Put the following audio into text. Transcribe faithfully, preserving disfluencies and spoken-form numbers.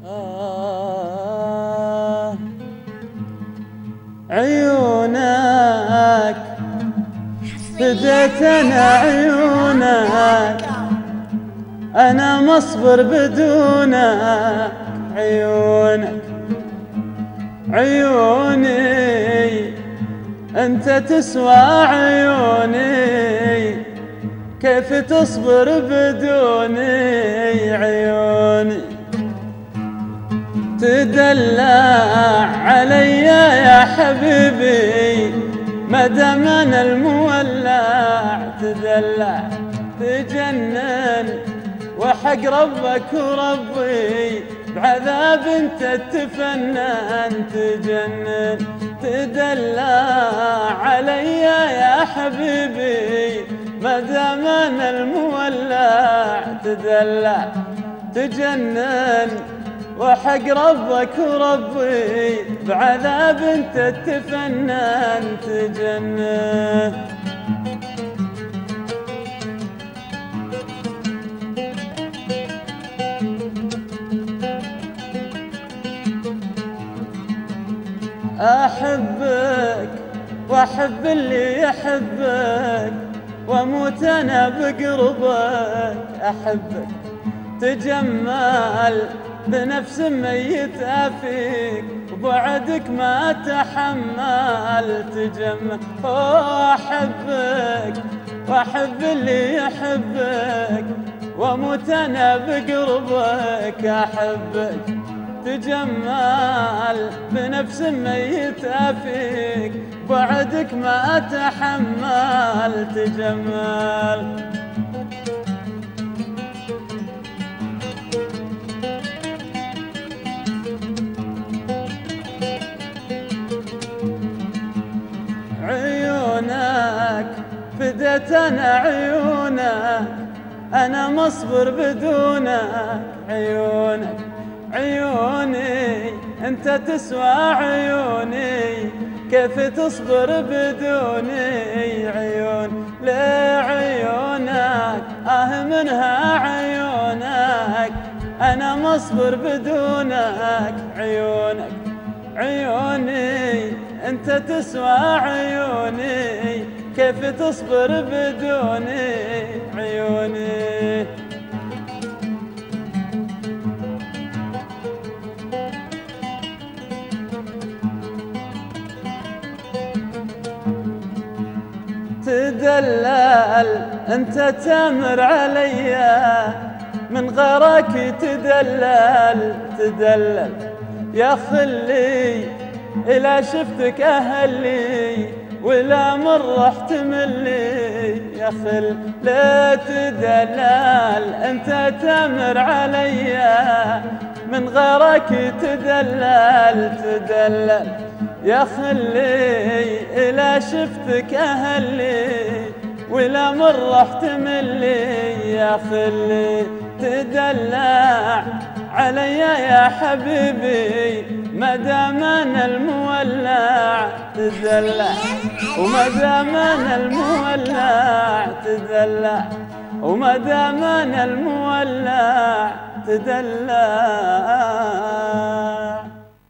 آه عيونك فديت أنا عيونك، أنا مصبر بدونك. عيونك عيوني أنت تسوى عيوني، كيف تصبر بدوني؟ عيوني تدلع علي يا حبيبي، مدام أنا المولع. تدلع تجنن وحق ربك وربي، بعذاب انت تفنن. تجنن تدلع علي يا حبيبي، مدام انا المولع. تدلع تجنن وحق ربك وربي، بعذاب انت تفنن. تجنن أحبك وأحب اللي يحبك، وأموت أنا بقربك. أحبك تجمل بنفس ميتة فيك، وبعدك ما تحمل. تجمل أحبك وأحب اللي يحبك، وأموت أنا بقربك. أحبك تجمل بنفس ميتة فيك، بعدك ما تحمل. تجمل عيونك فديت أنا عيونك، أنا مصبر بدونك. عيونك عيوني أنت تسوى عيوني، كيف تصبر بدوني؟ عيون لعيونك آه منها عيونك، أنا مصبر بدونك. عيونك عيوني أنت تسوى عيوني، كيف تصبر بدوني؟ عيوني تدلل أنت تامر عليا، من غيرك تدلل. تدلل يا خلي إلا شفتك أهلي، ولا مرة احتملي. يا خل لا تدلل أنت تامر عليا، من غيرك تدلل. تدلل يا خلي إلا شفتك أهلي، ولا مرة احتملي. يا خلي تدلع علي يا حبيبي، مدام انا المولع. تدلع ومدام انا المولع. تدلع ومدام انا المولع. تدلع